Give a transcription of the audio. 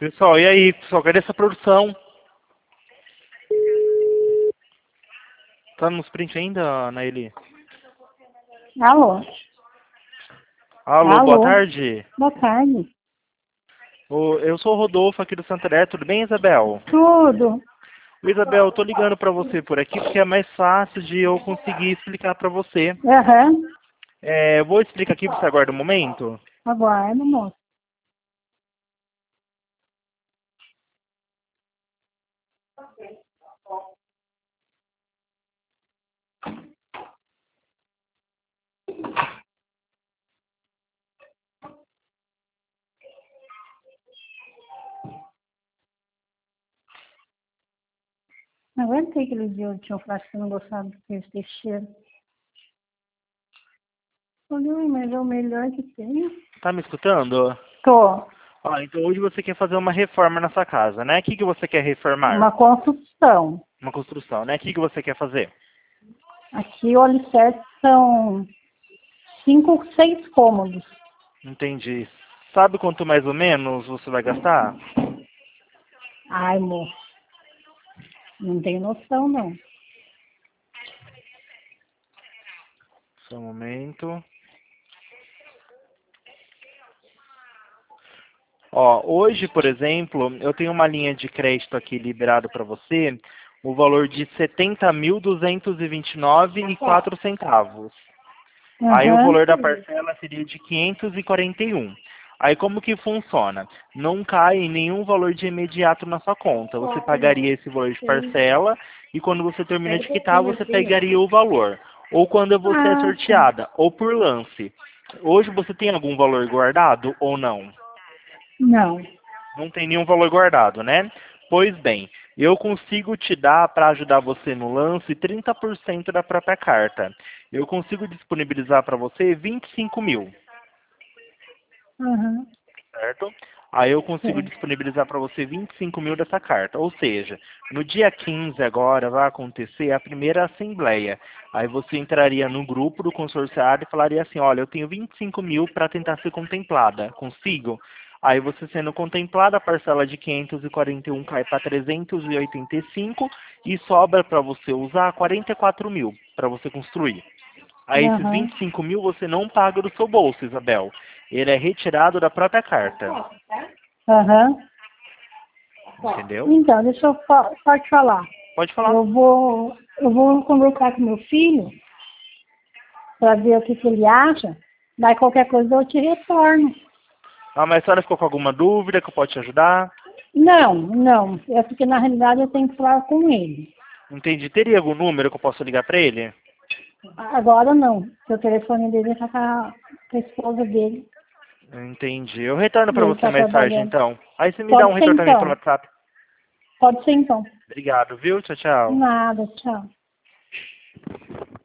Pessoal, e aí, pessoal, cadê essa produção? Tá nos print ainda, Naeli? Alô? Alô, boa Alô? tarde. Boa tarde. Eu sou o Rodolfo aqui do Santaré, tudo bem, Isabel? Tudo? Isabel, eu tô ligando pra você por aqui porque é mais fácil de eu conseguir explicar pra você. Aham. Eu vou explicar aqui, você aguarda um momento. Aguardo, moço. Não aguentei aquele dia eu tinha falado que eu não gostava desse cheiro. Falei, "Ui, mas é o melhor que tem." Tá me escutando? Tô. Então hoje você quer fazer uma reforma na sua casa, né? O que você quer reformar? Uma construção. Uma construção, né? O que você quer fazer? Aqui o alicerce são 5, 6 cômodos. Entendi. Sabe quanto mais ou menos você vai gastar? Ai, moço, não tenho noção, não. Só um momento. Hoje, por exemplo, eu tenho uma linha de crédito aqui liberado para você, o valor de 70.229,04. Aí o Aham. valor da parcela seria de 541. Aí como que funciona? Não cai em nenhum valor de imediato na sua conta. Você pagaria esse valor de parcela e quando você termina de quitar, você pegaria o valor. Ou quando você é Ah, tá. sorteada, ou por lance. Hoje você tem algum valor guardado ou não? Não. Não tem nenhum valor guardado, né? Pois bem, eu consigo te dar, para ajudar você no lance, 30% da própria carta. Eu consigo disponibilizar para você 25 mil, Aham. certo? Aí eu consigo Certo. disponibilizar para você 25 mil dessa carta. Ou seja, no dia 15 agora vai acontecer a primeira assembleia. Aí você entraria no grupo do consorciado e falaria assim, olha, eu tenho 25 mil para tentar ser contemplada. Consigo? Aí você sendo contemplada, a parcela de 541 cai para 385 e sobra para você usar 44 mil para você construir. Aí esses Aham. 25 mil você não paga do seu bolso, Isabel. Ele é retirado da própria carta. Aham. Entendeu? Então, deixa eu só te falar. Pode falar. Eu vou conversar com meu filho para ver o que, que ele acha. Daí qualquer coisa eu te retorno. Mas a senhora ficou com alguma dúvida que eu posso te ajudar? Não, não. É porque na realidade eu tenho que falar com ele. Entendi. Teria algum número que eu possa ligar para ele? Agora não. Porque o telefone dele está com a esposa dele. Entendi. Eu retorno E para ele você está mais tarde, trabalhando. então. Aí você me dá um Pode ser retorno também pelo então. WhatsApp. Pode ser então. Obrigado, viu? Tchau, tchau. Nada, tchau.